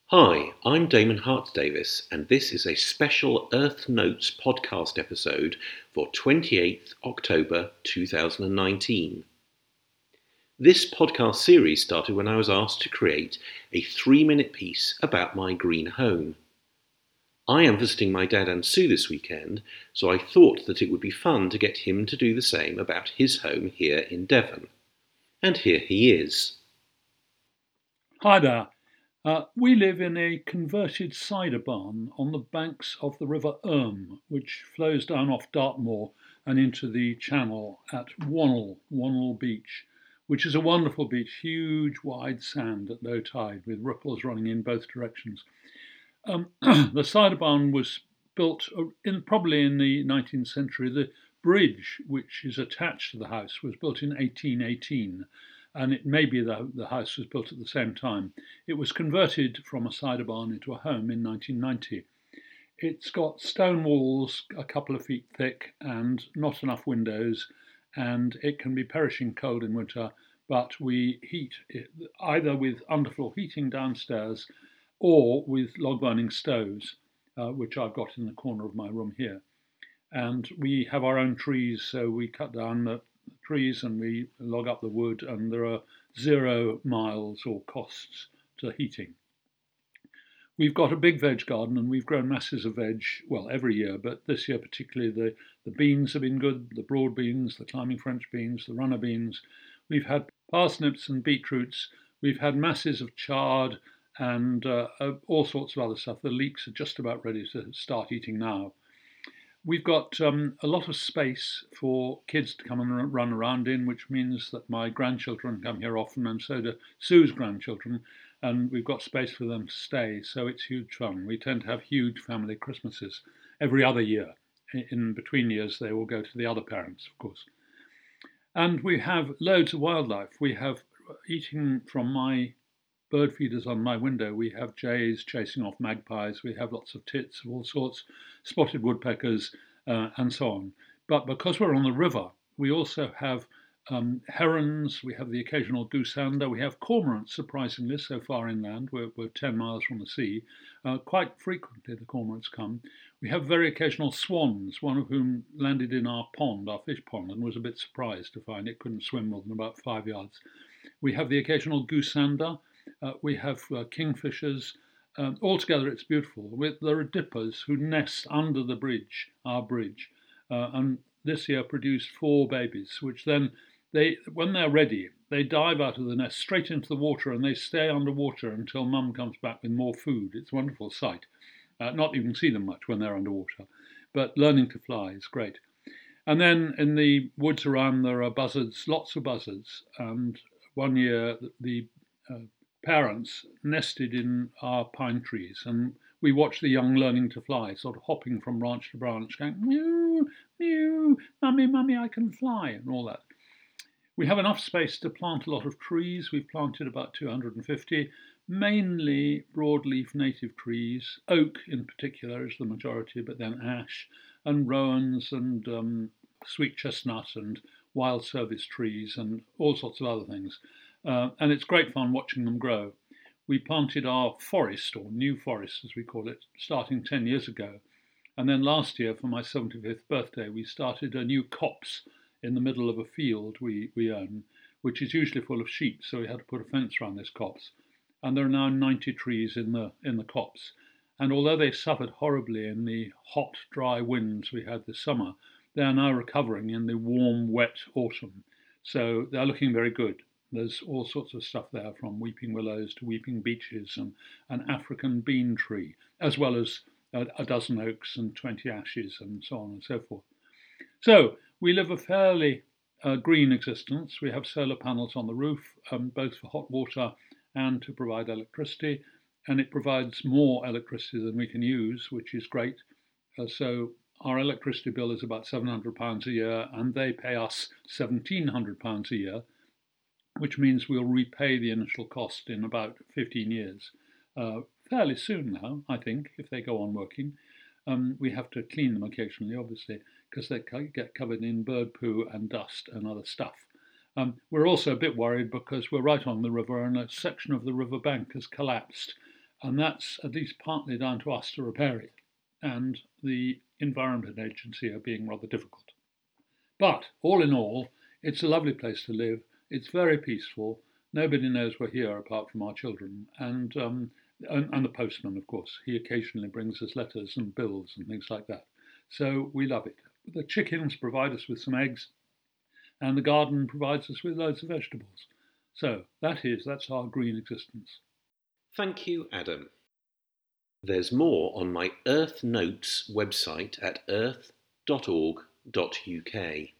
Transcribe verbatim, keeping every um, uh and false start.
Hi, I'm Damon Hart Davis, and this is a special Earth Notes podcast episode for twenty-eighth October two thousand nineteen. This podcast series started when I was asked to create a three-minute piece about my green home. I am visiting my dad and Sue this weekend, so I thought that it would be fun to get him to do the same about his home here in Devon. And here he is. Hi there. Uh, we live in a converted cider barn on the banks of the River Erm, which flows down off Dartmoor and into the channel at Wannell, Wannell Beach, which is a wonderful beach, huge wide sand at low tide with ripples running in both directions. Um, the cider barn was built in probably in the nineteenth century. The bridge, which is attached to the house, was built in eighteen eighteen, and it may be the, the house was built at the same time. It was converted from a cider barn into a home in nineteen ninety. It's got stone walls a couple of feet thick and not enough windows, and it can be perishing cold in winter, but we heat it either with underfloor heating downstairs or with log burning stoves, uh, which I've got in the corner of my room here. And we have our own trees, so we cut down the trees and we log up the wood, and there are zero miles or costs to heating. We've got a big veg garden and we've grown masses of veg, well, every year, but this year particularly the, the beans have been good, the broad beans, the climbing French beans, the runner beans. We've had parsnips and beetroots. We've had masses of chard and uh, uh, all sorts of other stuff. The leeks are just about ready to start eating now. We've got um, a lot of space for kids to come and run around in, which means that my grandchildren come here often, and so do Sue's grandchildren, and we've got space for them to stay, so it's huge fun. We tend to have huge family Christmases every other year. In between years, they will go to the other parents, of course. And we have loads of wildlife. We have, eating from my bird feeders on my window, we have jays chasing off magpies, we have lots of tits of all sorts, spotted woodpeckers, uh, and so on. But because we're on the river, we also have um, herons, we have the occasional goosander, we have cormorants, surprisingly, so far inland. We're, we're ten miles from the sea. Uh, quite frequently the cormorants come. We have very occasional swans, one of whom landed in our pond, our fish pond, and was a bit surprised to find it couldn't swim more than about five yards. We have the occasional goosander. Uh, we have uh, kingfishers. Um, altogether, it's beautiful. With, there are dippers who nest under the bridge, our bridge, uh, and this year produced four babies, which then, they, when they're ready, they dive out of the nest straight into the water and they stay underwater until mum comes back with more food. It's a wonderful sight. Uh, not even see them much when they're underwater, but learning to fly is great. And then in the woods around, there are buzzards, lots of buzzards. And one year, the uh, parents nested in our pine trees, and we watched the young learning to fly, sort of hopping from branch to branch, going, mew, mew, mummy, mummy, I can fly, and all that. We have enough space to plant a lot of trees. We've planted about two hundred fifty, mainly broadleaf native trees. Oak, in particular, is the majority, but then ash and rowans and um, sweet chestnut and wild service trees and all sorts of other things. Uh, and it's great fun watching them grow. We planted our forest, or new forest as we call it, starting ten years ago. And then last year, for my seventy-fifth birthday, we started a new copse in the middle of a field we, we own, which is usually full of sheep, so we had to put a fence around this copse. And there are now ninety trees in the in the copse. And although they suffered horribly in the hot, dry winds we had this summer, they are now recovering in the warm, wet autumn. So they're looking very good. There's all sorts of stuff there, from weeping willows to weeping beeches and an African bean tree, as well as a, a dozen oaks and twenty ashes and so on and so forth. So we live a fairly uh, green existence. We have solar panels on the roof, um, both for hot water and to provide electricity, and it provides more electricity than we can use, which is great. Uh, so our electricity bill is about seven hundred pounds a year, and they pay us seventeen hundred pounds a year, which means we'll repay the initial cost in about fifteen years. Uh, fairly soon now, I think, if they go on working. Um, we have to clean them occasionally, obviously, because they get covered in bird poo and dust and other stuff. Um, we're also a bit worried because we're right on the river and a section of the river bank has collapsed. And that's at least partly down to us to repair it, and the Environment Agency are being rather difficult. But all in all, it's a lovely place to live. It's very peaceful. Nobody knows we're here apart from our children, and um, and, and the postman, of course. He occasionally brings us letters and bills and things like that. So we love it. The chickens provide us with some eggs, and the garden provides us with loads of vegetables. So that is, that's our green existence. Thank you, Adam. There's more on my Earth Notes website at earth dot org dot U K.